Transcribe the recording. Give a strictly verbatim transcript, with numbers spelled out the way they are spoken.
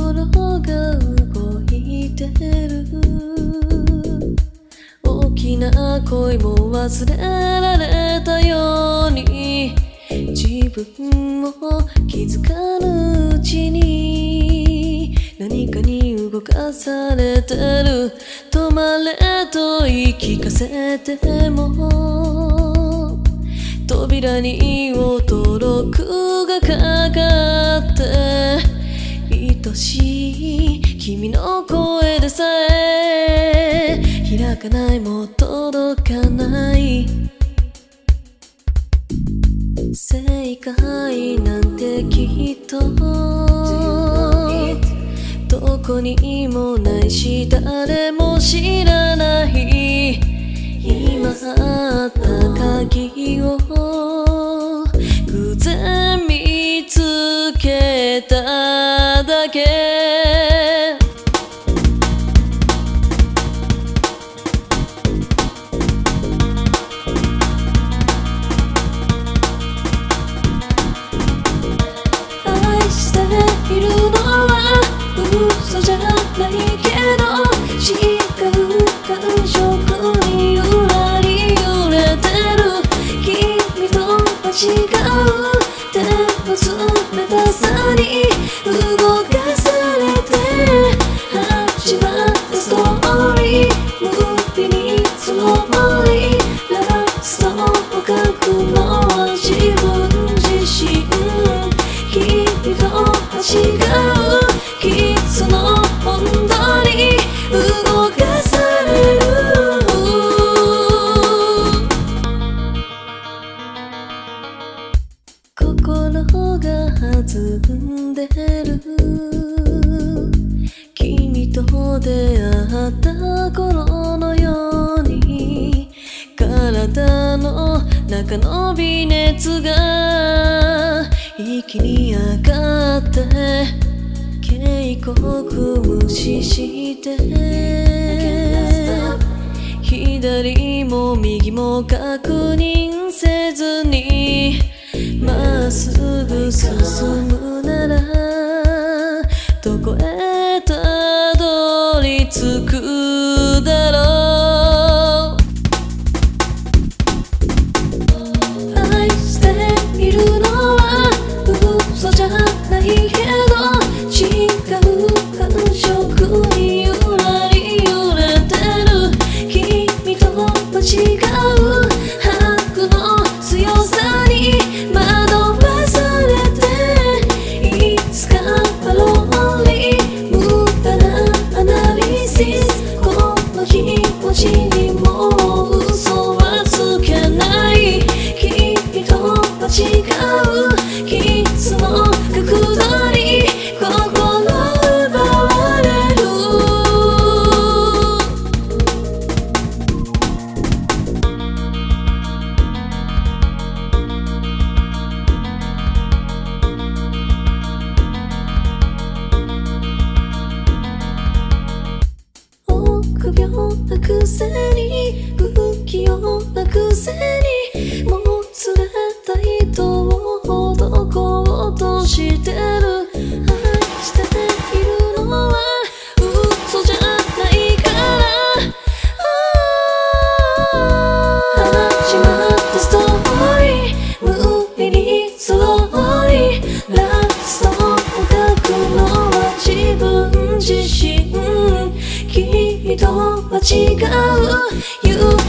心が動いてる。大きな恋も忘れられたように、自分も気づかぬうちに何かに動かされてる。止まれと言い聞かせても扉に驚くがかかって、愛しい君の声でさえ開かない、もう届かない。正解なんてきっとどこにもないし、誰も知らない。今あった鍵を偶然見つけただけ。愛しているのは嘘じゃないけど、違う感触に揺らり揺れてる。君とは違う、でも冷たさに動かされて始まったストーリー。無理にスローリーラストを書くのは自分自身。君とは違う、きっとその本当に動かされる。心が弾んでる。君と出会った頃のように体の中の微熱が一気に上がって警告無視して左も右も確認せずにまっすぐ進むならどこへたどり着くだろう。愛しているのは嘘じゃないけど、違う感触に揺らり揺れてる。君とは違う悪の強さに惑わされて、いつかパロリ無駄なアナリシス。この気持ちにもう嘘はつけない。君とは違う、きっとその角度に心奪われる。臆病なくせに不器用なくせに、もう釣れた糸をほこうとしてる。愛しているのは嘘じゃないから始まったストーリー。無理にスローリーラストを書くのは自分自身。君とは違う